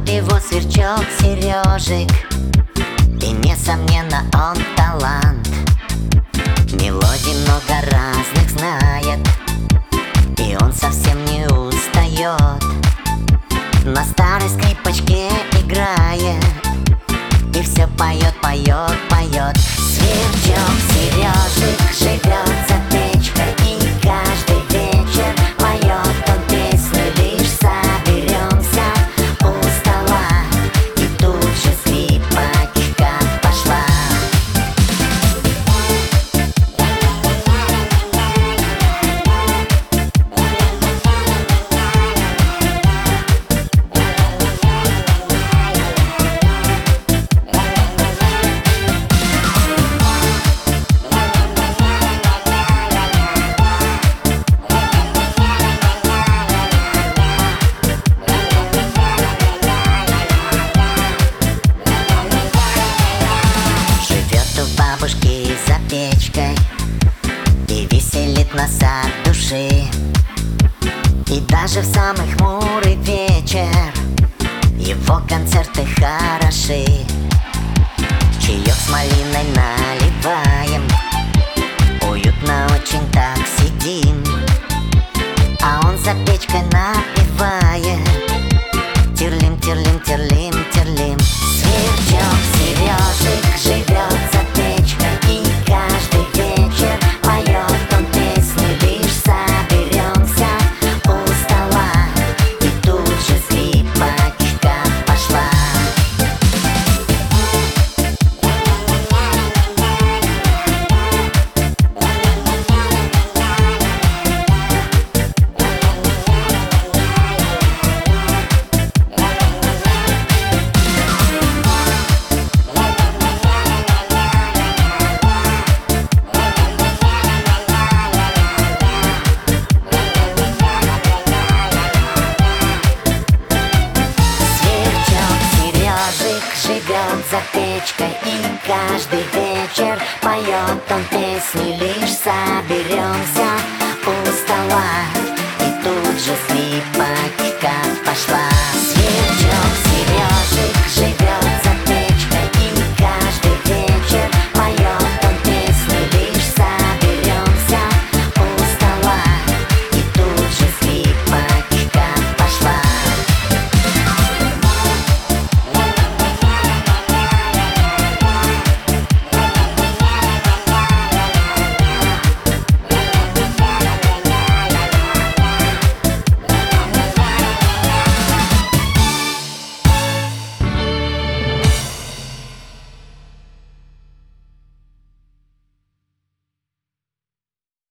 Зовут его Сверчок Сережик, и несомненно он талант. Мелодий много разных знает, и он совсем не устает. На старой скрипочке играет и все поет, поет, поет. Сверчок Сережик живет за печкой, и каждый вечер поет он песню. Лишь соберемся у стола, и тут же скрипочка пошла. Бабушки за печкой и веселит нас от души. И даже в самый хмурый вечер его концерты хороши. Чаек с малиной наливаем, уютно очень так сидим, а он за печкой напевает: тирлим, тирлим, тирлим, тирлим. Сверчок Сережик живет за печкой, и каждый вечер поет он песню. Лишь соберемся у стола, и тут же скрипочка пошла. Живет за печкой, и каждый вечер поет он песню.